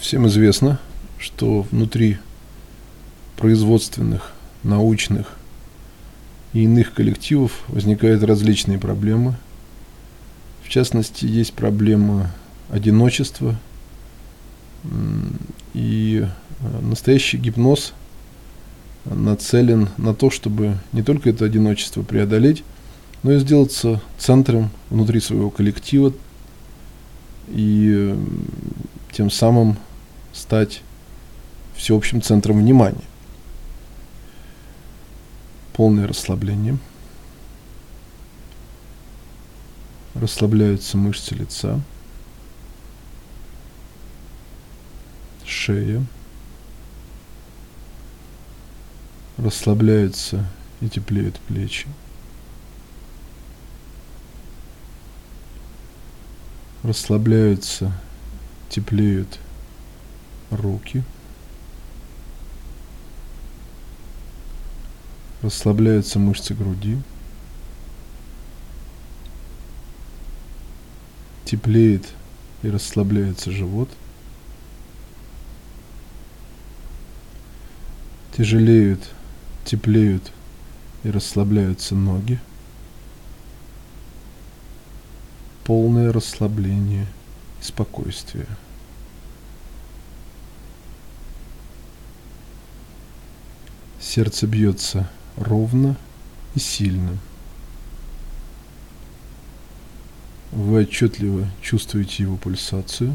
Всем известно, что внутри производственных, научных и иных коллективов возникают различные проблемы. В частности, есть проблема одиночества. И настоящий гипноз нацелен на то, чтобы не только это одиночество преодолеть, но и сделаться центром внутри своего коллектива и тем самым стать всеобщим центром внимания. Полное расслабление. Расслабляются мышцы лица, шея. Расслабляются и теплеют плечи. Расслабляются, теплеют руки. Расслабляются мышцы груди. Теплеет и расслабляется живот. Тяжелеют, теплеют и расслабляются ноги. Полное расслабление и спокойствие. Сердце бьется ровно и сильно. Вы отчетливо чувствуете его пульсацию.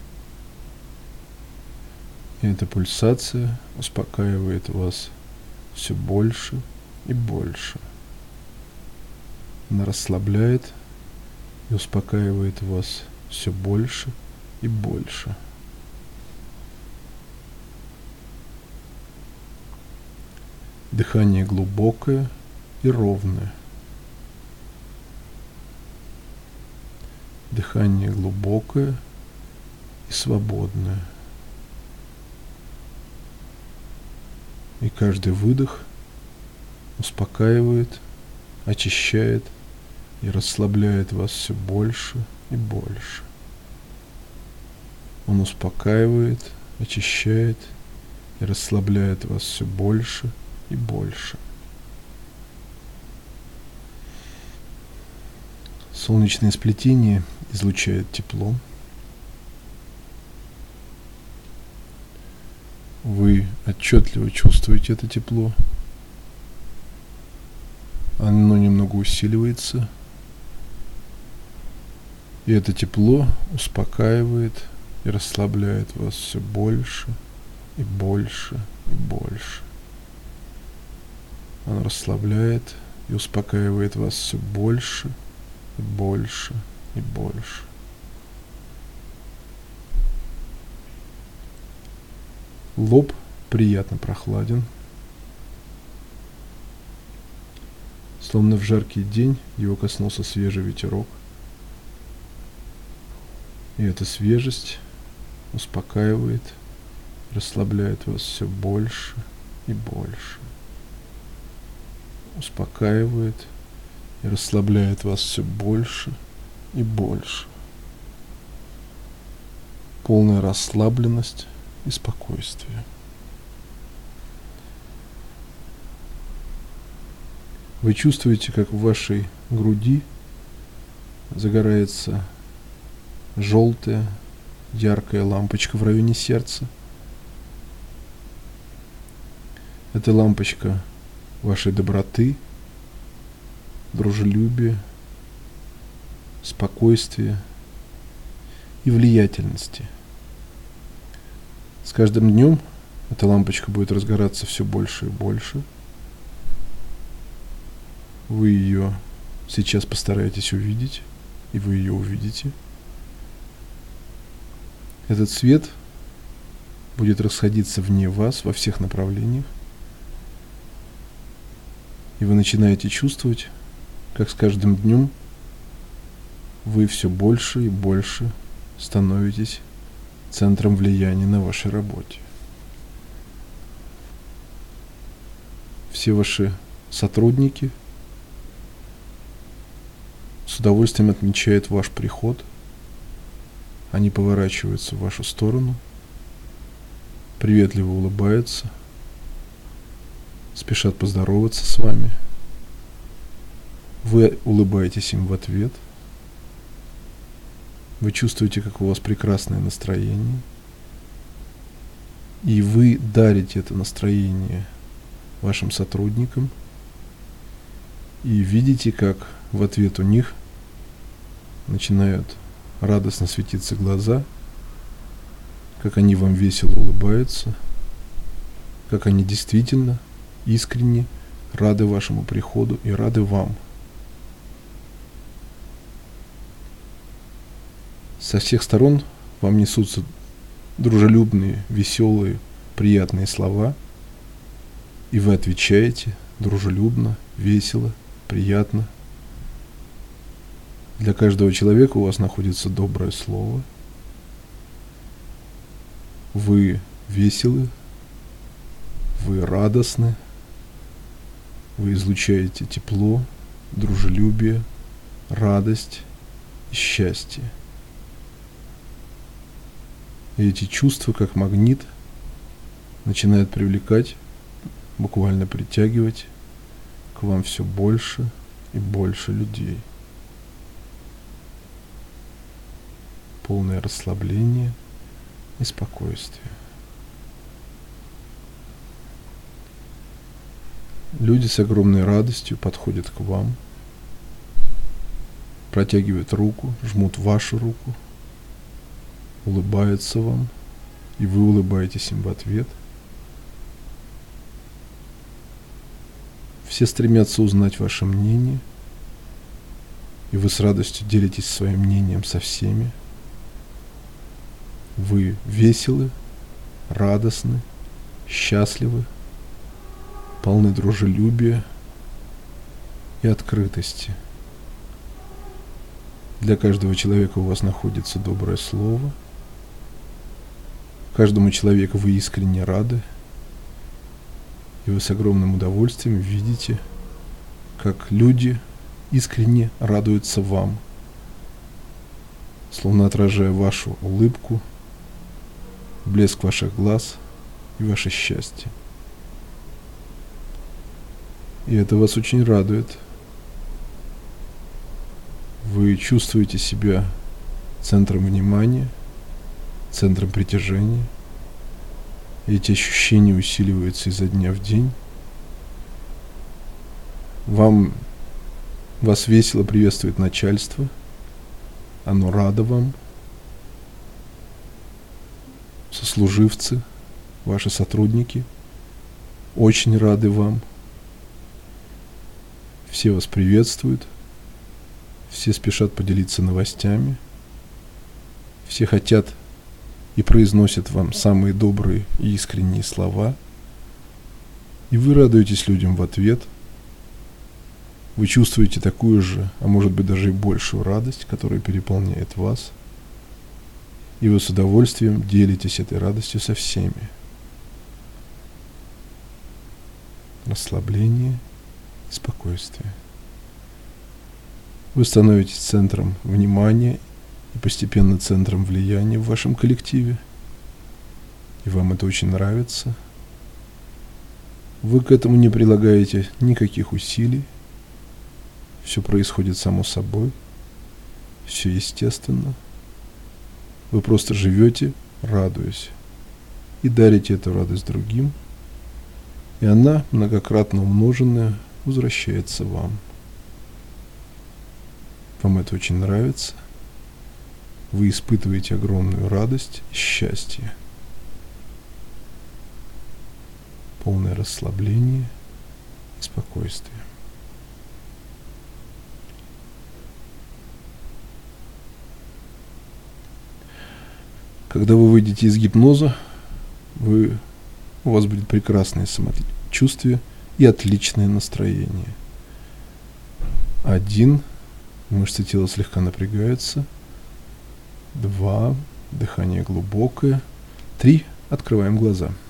И эта пульсация успокаивает вас все больше и больше. Она расслабляет и успокаивает вас все больше и больше. Дыхание глубокое и ровное. Дыхание глубокое и свободное. И каждый выдох успокаивает, очищает и расслабляет вас все больше и больше. Он успокаивает, очищает и расслабляет вас все больше и больше. Солнечное сплетение излучает тепло. Вы отчетливо чувствуете это тепло. Оно немного усиливается. И это тепло успокаивает и расслабляет вас все больше и больше и больше. Оно расслабляет и успокаивает вас все больше и больше и больше. Лоб приятно прохладен. Словно в жаркий день его коснулся свежий ветерок. И эта свежесть успокаивает, расслабляет вас все больше и больше. Успокаивает и расслабляет вас все больше и больше. Полная расслабленность и спокойствие. Вы чувствуете, как в вашей груди загорается желтая, яркая лампочка в районе сердца. Это лампочка вашей доброты, дружелюбия, спокойствия и влиятельности. С каждым днем эта лампочка будет разгораться все больше и больше. Вы ее сейчас постараетесь увидеть, и вы ее увидите. Этот свет будет расходиться вне вас во всех направлениях. И вы начинаете чувствовать, как с каждым днем вы все больше и больше становитесь центром влияния на вашей работе. Все ваши сотрудники с удовольствием отмечают ваш приход. Они поворачиваются в вашу сторону приветливо улыбаются, спешат поздороваться с вами. Вы улыбаетесь им в ответ. Вы чувствуете, как у вас прекрасное настроение. И вы дарите это настроение вашим сотрудникам. И видите, как в ответ у них начинают радостно светиться глаза, как они вам весело улыбаются, как они действительно искренне рады вашему приходу и рады вам. Со всех сторон вам несутся дружелюбные, веселые, приятные слова, и вы отвечаете дружелюбно, весело, приятно. Для каждого человека у вас находится доброе слово. Вы веселы, вы радостны, вы излучаете тепло, дружелюбие, радость и счастье. И эти чувства, как магнит, начинают привлекать, буквально притягивать к вам все больше и больше людей. Полное расслабление и спокойствие. Люди с огромной радостью подходят к вам, протягивают руку, жмут вашу руку, улыбаются вам, и вы улыбаетесь им в ответ. Все стремятся узнать ваше мнение, и вы с радостью делитесь своим мнением со всеми. Вы веселы, радостны, счастливы, полны дружелюбия и открытости. Для каждого человека у вас находится доброе слово. Каждому человеку вы искренне рады. И вы с огромным удовольствием видите, как люди искренне радуются вам, словно отражая вашу улыбку, блеск ваших глаз и ваше счастье. И это вас очень радует. Вы чувствуете себя центром внимания, центром притяжения. И эти ощущения усиливаются изо дня в день. Вас весело приветствует начальство. Оно радо вам. Сослуживцы, ваши сотрудники очень рады вам. Все вас приветствуют. Все спешат поделиться новостями. Все хотят и произносят вам самые добрые и искренние слова. И вы радуетесь людям в ответ. Вы чувствуете такую же, а может быть даже и большую радость, которая переполняет вас. И вы с удовольствием делитесь этой радостью со всеми. Расслабление, спокойствие. Вы становитесь центром внимания и постепенно центром влияния в вашем коллективе. И вам это очень нравится. Вы к этому не прилагаете никаких усилий. Все происходит само собой. Все естественно. Вы просто живете, радуясь. И дарите эту радость другим. И она, многократно умноженная, возвращается вам. Вам это очень нравится. Вы испытываете огромную радость и счастье. Полное расслабление и спокойствие. Когда вы выйдете из гипноза, у вас будет прекрасное самочувствие и отличное настроение. 1. Мышцы тела слегка напрягаются. 2. Дыхание глубокое. 3. Открываем глаза.